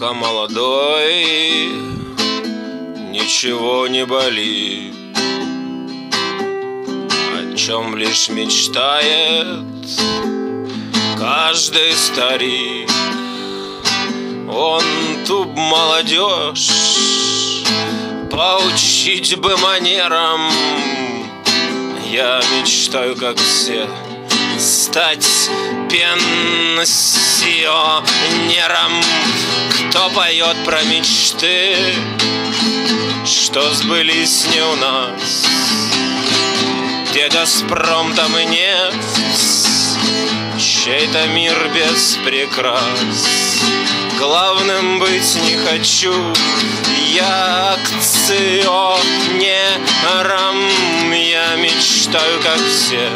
Пока молодой, ничего не болит, о чем лишь мечтает каждый старик. Он ту молодежь поучить бы манерам. Я мечтаю, как все, стать пенсионером. Кто поет про мечты, что сбылись не у нас, где Газпром, там и нефть, чей-то мир без прикрас. Главным быть не хочу я акционером. Я мечтаю, как все,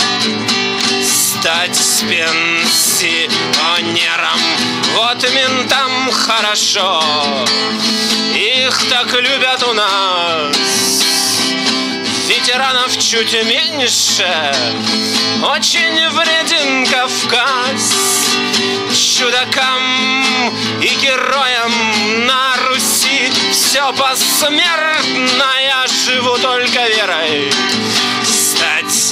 стать пенсионером. Вот ментам хорошо, их так любят у нас. Ветеранов чуть меньше, очень вреден Кавказ. Чудакам и героям на Руси все посмертно. Я живу только верой стать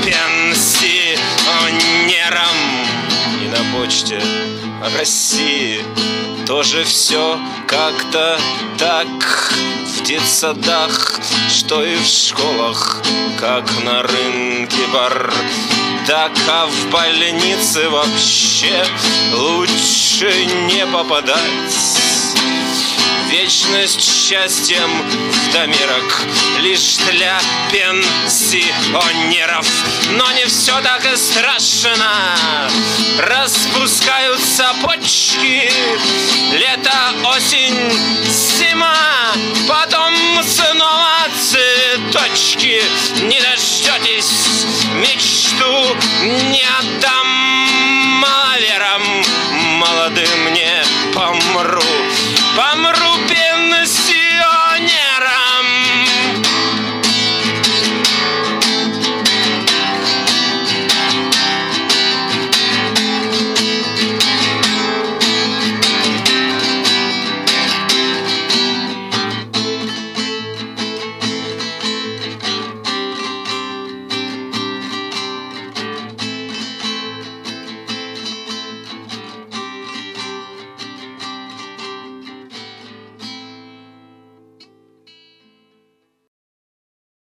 пенсионером. И на почте России тоже все как-то так. В детсадах, что и в школах, как на рынке бардак. А в больнице вообще лучше не попадать. Вечность счастьем вдомерок лишь для пенсионеров. Но не все так и страшно. Распускаются почки, лето, осень, зима, потом снова цветочки. Не дождетесь мечту, не отдам маловерам молодым, не помру. Помру